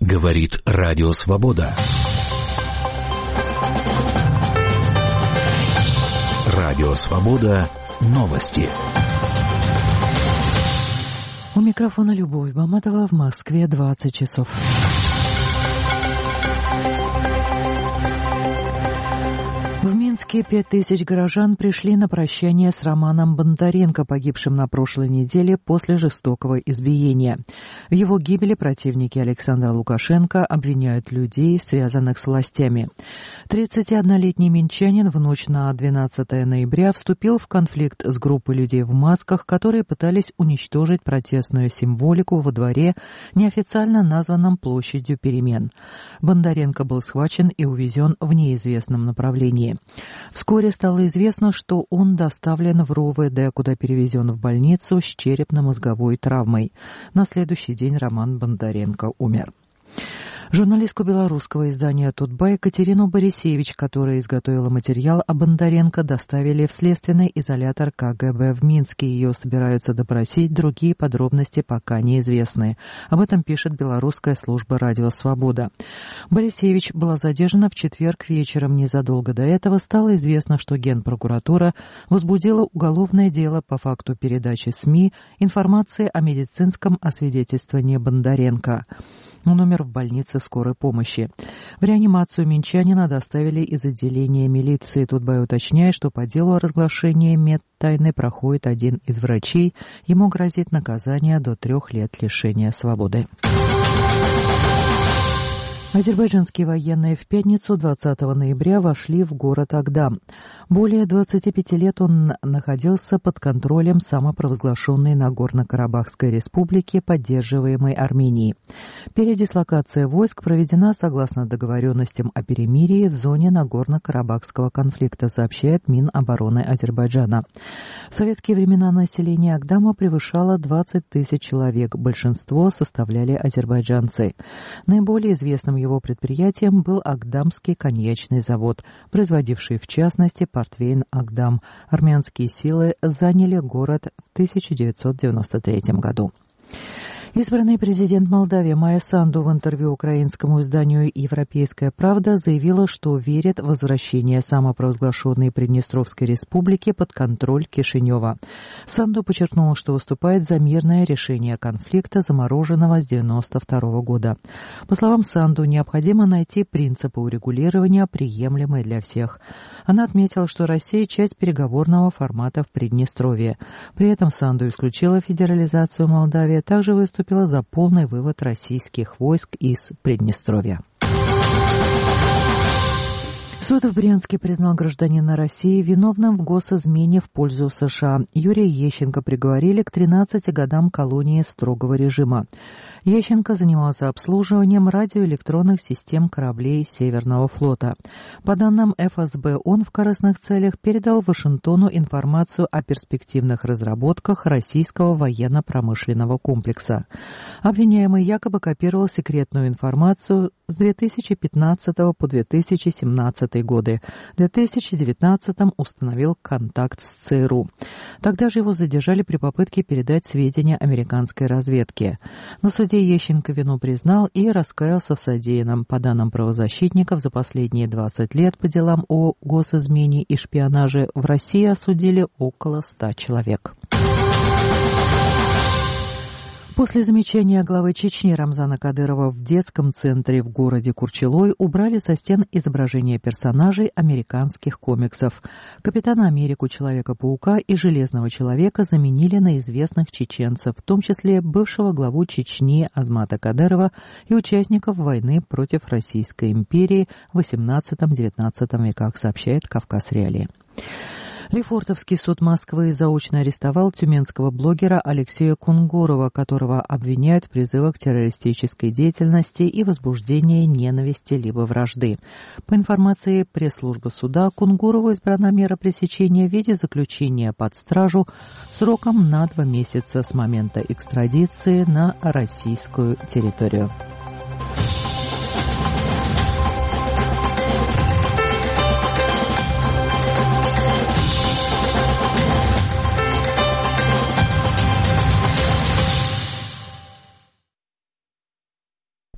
Говорит Радио Свобода. Радио Свобода. Новости. У микрофона Любовь Баматова, в Москве 20 часов. В Минске 5000 горожан пришли на прощание с Романом Бондаренко, погибшим на прошлой неделе после жестокого избиения. В его гибели противники Александра Лукашенко обвиняют людей, связанных с властями. 31-летний минчанин в ночь на 12 ноября вступил в конфликт с группой людей в масках, которые пытались уничтожить протестную символику во дворе, неофициально названном Площадью перемен. Бондаренко был схвачен и увезен в неизвестном направлении. Вскоре стало известно, что он доставлен в РОВД, куда перевезен в больницу с черепно-мозговой травмой. На следующий день Роман Бондаренко умер. Журналистку белорусского издания «Тутбай» Екатерину Борисевич, которая изготовила материал о Бондаренко, доставили в следственный изолятор КГБ в Минске. Ее собираются допросить, другие подробности пока неизвестны. Об этом пишет белорусская служба «Радио Свобода». Борисевич была задержана в четверг вечером. Незадолго до этого стало известно, что Генпрокуратура возбудила уголовное дело по факту передачи СМИ информации о медицинском освидетельствовании Бондаренко. Он умер в больнице скорой помощи. В реанимацию минчанина доставили из отделения милиции. Тутбай уточняет, что по делу о разглашении медтайны проходит один из врачей. Ему грозит наказание до 3 лет лишения свободы. Азербайджанские военные в пятницу 20 ноября вошли в город Агдам. Более 25 лет он находился под контролем самопровозглашенной Нагорно-Карабахской республики, поддерживаемой Арменией. Передислокация войск проведена согласно договоренностям о перемирии в зоне Нагорно-Карабахского конфликта, сообщает Минобороны Азербайджана. В советские времена население Агдама превышало 20 тысяч человек, большинство составляли азербайджанцы. Наиболее известным его предприятием был Агдамский коньячный завод, производивший в частности портвейн «Агдам». Армянские силы заняли город в 1993 году. Избранный президент Молдавии Майя Санду в интервью украинскому изданию «Европейская правда» заявила, что верит в возвращение самопровозглашенной Приднестровской республики под контроль Кишинева. Санду подчеркнула, что выступает за мирное решение конфликта, замороженного с 1992 года. По словам Санду, необходимо найти принципы урегулирования, приемлемые для всех. Она отметила, что Россия – часть переговорного формата в Приднестровье. При этом Санду исключила федерализацию Молдавии, также выступила за полный вывод российских войск из Приднестровья. Суд в Брянске признал гражданина России виновным в госизмене в пользу США. Юрия Ещенко приговорили к 13 годам колонии строгого режима. Ещенко занимался обслуживанием радиоэлектронных систем кораблей Северного флота. По данным ФСБ, он в корыстных целях передал Вашингтону информацию о перспективных разработках российского военно-промышленного комплекса. Обвиняемый якобы копировал секретную информацию с 2015 по 2017 годы. В 2019 установил контакт с ЦРУ. Тогда же его задержали при попытке передать сведения американской разведке. На суде Ещенко вину признал и раскаялся в содеянном. По данным правозащитников, за последние 20 лет по делам о госизмене и шпионаже в России осудили около 100 человек. После замечания главы Чечни Рамзана Кадырова в детском центре в городе Курчелой убрали со стен изображения персонажей американских комиксов. Капитана Америку, Человека-паука и Железного человека заменили на известных чеченцев, в том числе бывшего главу Чечни Азмата Кадырова и участников войны против Российской империи в XVIII-XIX веках, сообщает «Кавказ Реалии». Лефортовский суд Москвы заочно арестовал тюменского блогера Алексея Кунгурова, которого обвиняют в призывах к террористической деятельности и возбуждении ненависти либо вражды. По информации пресс-службы суда, Кунгурову избрана мера пресечения в виде заключения под стражу сроком на 2 месяца с момента экстрадиции на российскую территорию.